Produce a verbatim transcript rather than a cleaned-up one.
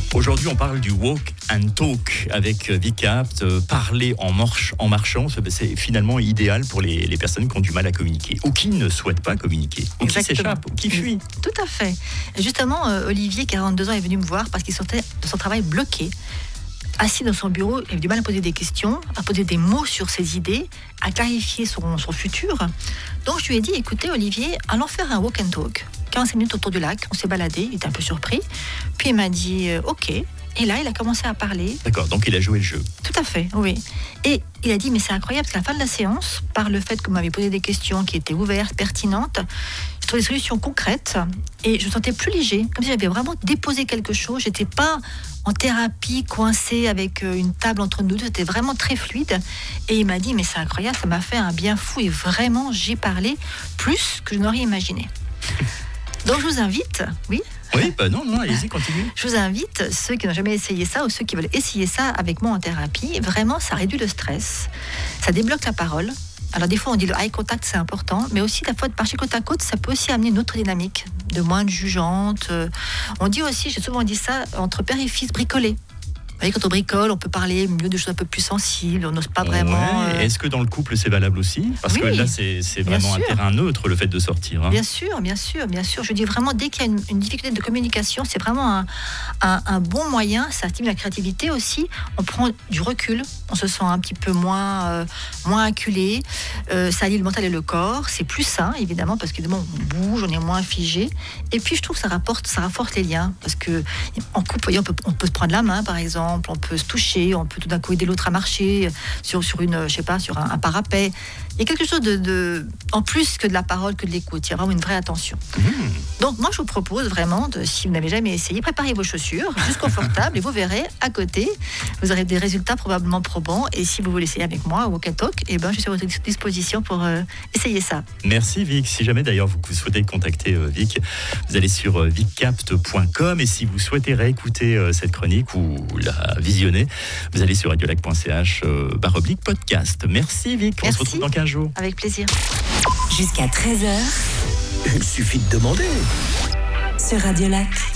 Aujourd'hui, on parle du walk and talk avec ViCapt. Euh, parler en, marche, en marchant, c'est finalement idéal pour les, les personnes qui ont du mal à communiquer ou qui ne souhaitent pas communiquer, ou qui s'échappent, ou qui fuient. Tout à fait. Et justement, euh, Olivier, quarante-deux ans, est venu me voir parce qu'il sortait de son travail bloqué. Assis dans son bureau, il avait du mal à poser des questions, à poser des mots sur ses idées, à clarifier son, son futur. Donc je lui ai dit, écoutez Olivier, allons faire un walk and talk. quinze minutes autour du lac, on s'est baladé, il était un peu surpris. Puis il m'a dit, euh, ok. Et là, il a commencé à parler. D'accord, donc il a joué le jeu. Tout à fait, oui. Et il a dit, mais c'est incroyable, parce qu'à la fin de la séance, par le fait que vous m'avez posé des questions qui étaient ouvertes, pertinentes, j'ai trouvé des solutions concrètes et je me sentais plus léger, comme si j'avais vraiment déposé quelque chose. J'étais pas en thérapie, coincée avec une table entre nous deux, c'était vraiment très fluide. Et il m'a dit, mais c'est incroyable, ça m'a fait un bien fou et vraiment, j'ai parlé plus que je n'aurais imaginé. Donc je vous invite, oui Oui, bah non, non, allez-y, continuez. Je vous invite, ceux qui n'ont jamais essayé ça ou ceux qui veulent essayer ça avec moi en thérapie, vraiment, ça réduit le stress, ça débloque la parole. Alors des fois, on dit le eye contact, c'est important, mais aussi la fois de marcher côte à côte, ça peut aussi amener une autre dynamique, de moins de jugeante. On dit aussi, j'ai souvent dit ça, entre père et fils, bricoler. Vous voyez, quand on bricole, on peut parler mieux de choses un peu plus sensibles, on n'ose pas vraiment... Ouais. Est-ce que dans le couple, c'est valable aussi ? Parce oui, que là, c'est, c'est vraiment un terrain neutre, le fait de sortir. Hein. Bien sûr, bien sûr, bien sûr. Je dis vraiment, dès qu'il y a une, une difficulté de communication, c'est vraiment un, un, un bon moyen, ça stimule la créativité aussi. On prend du recul, on se sent un petit peu moins, euh, moins acculé, euh, ça allie le mental et le corps, c'est plus sain, évidemment, parce que on bouge, on est moins figé. Et puis, je trouve que ça, rapporte, ça renforce les liens, parce qu'en couple, voyez, on, peut, on peut se prendre la main, par exemple, on peut se toucher, on peut tout d'un coup aider l'autre à marcher sur, sur, une, je sais pas, sur un, un parapet. Il y a quelque chose de, de, en plus que de la parole, que de l'écoute. Il y a vraiment une vraie attention. Mmh. Donc moi, je vous propose vraiment, de, si vous n'avez jamais essayé, préparez vos chaussures, juste confortables, et vous verrez, à côté, vous aurez des résultats probablement probants. Et si vous voulez essayer avec moi, au Walk and Talk, eh ben, je suis à votre disposition pour euh, essayer ça. Merci Vic. Si jamais d'ailleurs vous souhaitez contacter euh, Vic, vous allez sur euh, vicapt point com, et si vous souhaitez réécouter euh, cette chronique ou la visionner, vous allez sur radiolac point c h euh, barre oblique podcast. Merci Vic. On Merci. se retrouve dans quinze jours. Avec plaisir. Jusqu'à treize heures. Il suffit de demander. Sur Radiolac.